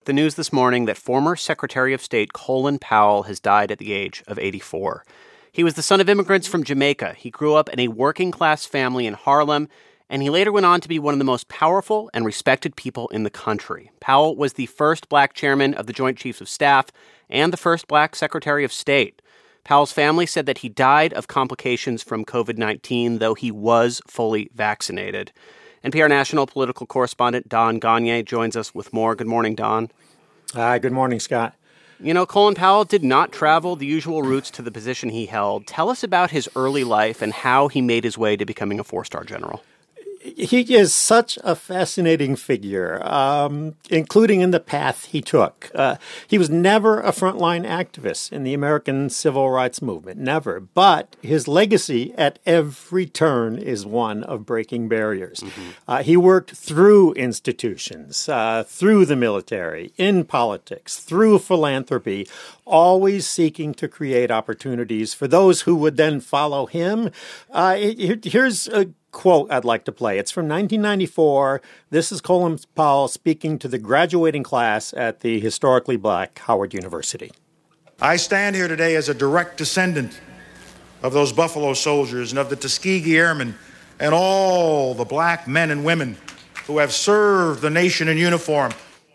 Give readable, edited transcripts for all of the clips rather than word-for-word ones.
the news this morning that former Secretary of State Colin Powell has died at the age of 84. He was the son of immigrants from Jamaica. He grew up in a working-class family in Harlem, and he later went on to be one of the most powerful and respected people in the country. Powell was the first black chairman of the Joint Chiefs of Staff and the first black Secretary of State. Powell's family said that he died of complications from COVID-19, though he was fully vaccinated. NPR national political correspondent Don Gonyea joins us with more. Good morning, Don. Hi, good morning, Scott. You know, Colin Powell did not travel the usual routes to the position he held. Tell us about his early life and how he made his way to becoming a four-star general. He is such a fascinating figure, including in the path he took. He was never a frontline activist in the American civil rights movement, never. But his legacy at every turn is one of breaking barriers. He worked through institutions, through the military, in politics, through philanthropy, always seeking to create opportunities for those who would then follow him. Here's a quote I'd like to play. It's from 1994. This is Colin Powell speaking to the graduating class at the historically black Howard University. I stand here today as a direct descendant of those Buffalo Soldiers and of the Tuskegee Airmen and all the black men and women who have served the nation in uniform.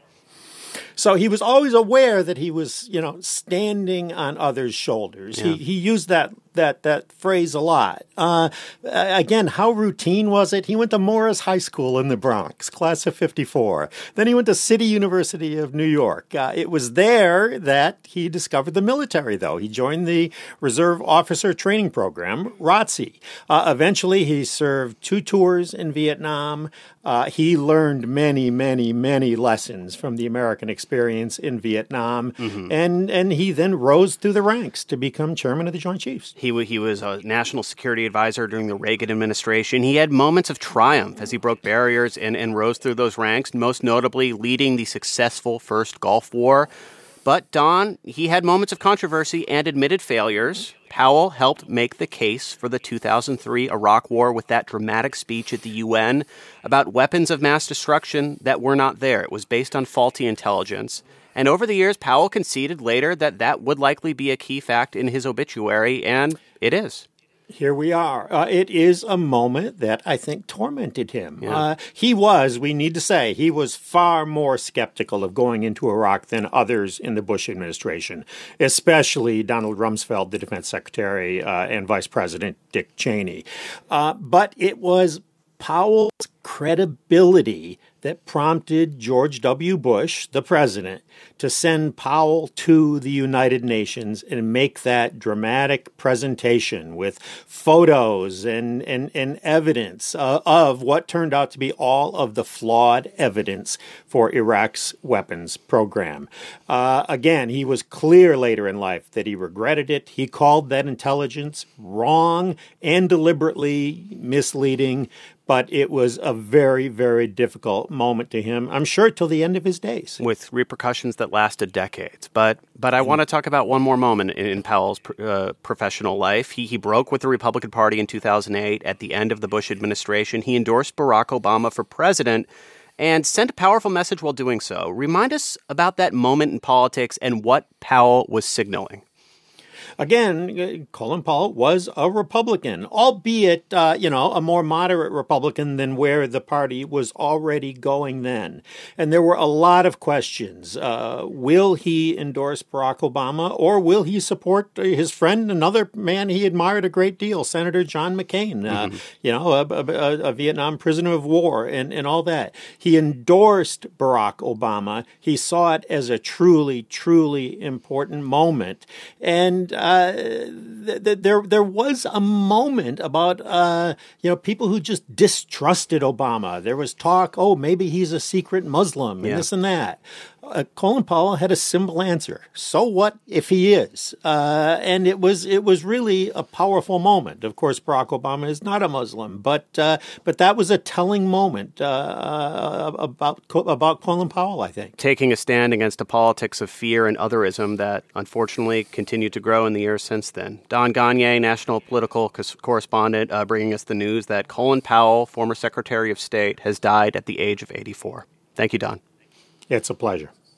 So he was always aware that he was, standing on others' shoulders. Yeah. He used that phrase a lot. Again, how routine was it? He went to Morris High School in the Bronx, class of 54. Then he went to City University of New York. It was there that he discovered the military, though. He joined the Reserve Officer Training Program, ROTC. Eventually, he served 2 tours in Vietnam. He learned many, many, many lessons from the American experience in Vietnam. And he then rose through the ranks to become chairman of the Joint Chiefs. He was a national security advisor during the Reagan administration. He had moments of triumph as he broke barriers and rose through those ranks, most notably leading the successful first Gulf War. But, Don, he had moments of controversy and admitted failures. Powell helped make the case for the 2003 Iraq War with that dramatic speech at the UN about weapons of mass destruction that were not there. It was based on faulty intelligence. And over the years, Powell conceded later that would likely be a key fact in his obituary, and it is. Here we are. It is a moment that I think tormented him. Yeah. He was far more skeptical of going into Iraq than others in the Bush administration, especially Donald Rumsfeld, the defense secretary, and Vice President Dick Cheney. But it was Powell's credibility that prompted George W. Bush, the president, to send Powell to the United Nations and make that dramatic presentation with photos and evidence of what turned out to be all of the flawed evidence for Iraq's weapons program. Again, he was clear later in life that he regretted it. He called that intelligence wrong and deliberately misleading, but it was a very, very difficult moment to him, I'm sure, till the end of his days. With repercussions that lasted decades. But I want to talk about one more moment in Powell's professional life. He broke with the Republican Party in 2008 at the end of the Bush administration. He endorsed Barack Obama for president and sent a powerful message while doing so. Remind us about that moment in politics and what Powell was signaling. Again, Colin Powell was a Republican, albeit, a more moderate Republican than where the party was already going then. And there were a lot of questions. Will he endorse Barack Obama, or will he support his friend, another man he admired a great deal, Senator John McCain, a Vietnam prisoner of war and all that. He endorsed Barack Obama. He saw it as a truly, truly important moment. And there was a moment about, people who just distrusted Obama. There was talk, maybe he's a secret Muslim and this and that. Colin Powell had a simple answer. So what if he is? And it was really a powerful moment. Of course, Barack Obama is not a Muslim, but that was a telling moment about Colin Powell, I think. Taking a stand against a politics of fear and otherism that unfortunately continued to grow in the years since then. Don Gonyea, national political correspondent, bringing us the news that Colin Powell, former Secretary of State, has died at the age of 84. Thank you, Don. It's a pleasure.